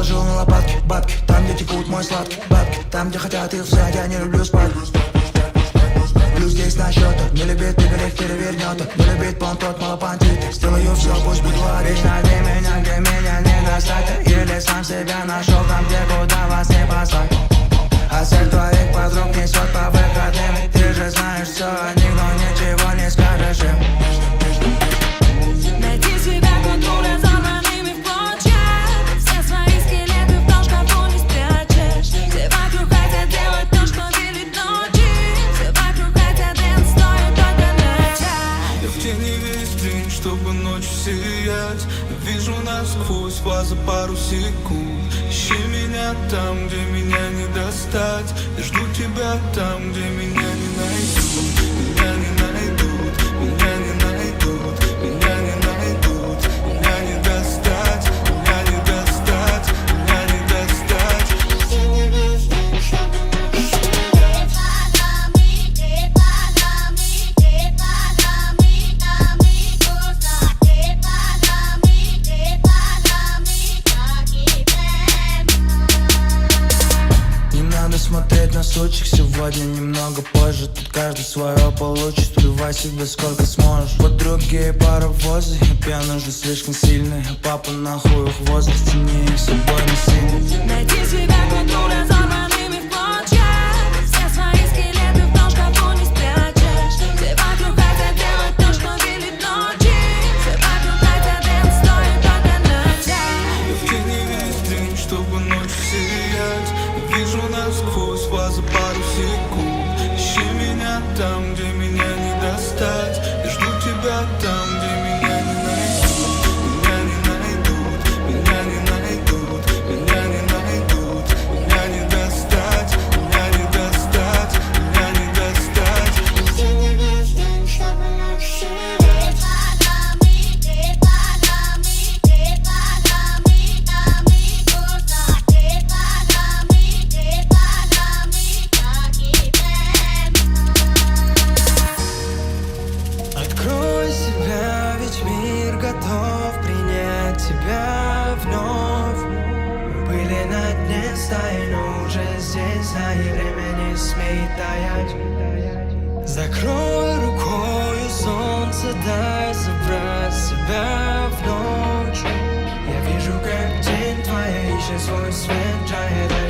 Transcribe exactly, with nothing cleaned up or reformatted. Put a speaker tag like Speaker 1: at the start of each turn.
Speaker 1: положил на лопатки бабки. Там, где текут мой сладкий бабки. Там, где хотят их взять, я не люблю спать. Плюс здесь на счетах. Не любит Игорь, их перевернет. Не любит пон тот малопантит. Сделаю все, пусть будет ларик. Найди меня, где меня не достать. Или сам себя нашел там, где куда вас не послать. А всех твоих подруг несет по выходным. Ты же знаешь все о них, но ничего не скажешь им.
Speaker 2: Найди себя, культура разорванными в клочья. Все свои скелеты в том шкафу не спрячешь. Все вокруг хотят делать то, что велит ночи. Все вокруг хотят дэнс, стоит только начать.
Speaker 3: Я в тени весь день, чтобы ночью сиять. Вижу насквозь вас за пару секунд. Ищи меня там, где меня не достать. Я жду тебя там, где меня не найдут. Меня не найдут, меня не найдут, меня не найдут, меня не достать, меня не достать, меня не достать.
Speaker 1: Не надо смотреть на случаях сегодня немного позже. Тут каждый свое получит. Вливай себе сколько сможешь. Вот другие паровозы, я пьян уже слишком сильный. А папа нахуй их в возрасте, не их с собой носили.
Speaker 2: Найди себя, культура разорванными в клочья. Все свои скелеты в том шкафу не спрячешь. Все вокруг хотят делать то, что велит ночи. Все вокруг хотят дэнс, стоит только начать.
Speaker 3: Я в тени весь день, чтобы ночью сиять. Вижу насквозь вас за пару секунд. Ищи меня там, где меня не достать. Я жду тебя там, где меня не найдут. Меня не найдут, меня не найдут, меня не найдут, меня не достать, меня не достать, меня не достать. Я в тени весь день, чтобы ночью сиять.
Speaker 4: Открой себя, ведь мир готов принять тебя вновь. Мы были на дне стаи, но уже здесь, а и время не смеет таять. Закрой рукою солнце, дай забрать себя в ночь. Я вижу, как тень твоя ищет свой свет, тает.